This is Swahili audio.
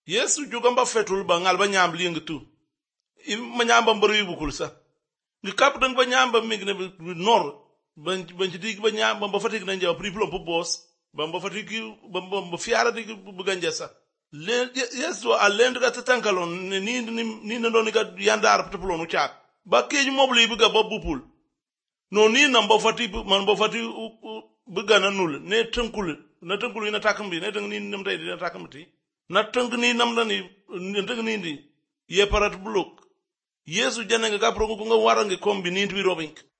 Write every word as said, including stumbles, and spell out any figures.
Yesu jugamba fetul ba ngal ba nyam li ngtu. I ma nyamba mbari bu kulsa. Ngi kap dang ba nyamba mi ne nor ban ban ci dig ba nyamba ba fatik na njaw pri plom po boss ba ba fatik ba ba fiara dig bu ganjesa. Le Yesu a lend ga tatankalon ni ni ni no ni ga yandar plom chak. Ba keju mobli bu ga ba bupul. No ni nam ba fati man ba fati bu ga na nul ne tankul na tankul ina takambi ne tang ni nam tay dina takamti. Na tang ni nam la ni tang ni ndi ye parat buluk Yesu jana nga kapro nga warange kombi ni ndwi robink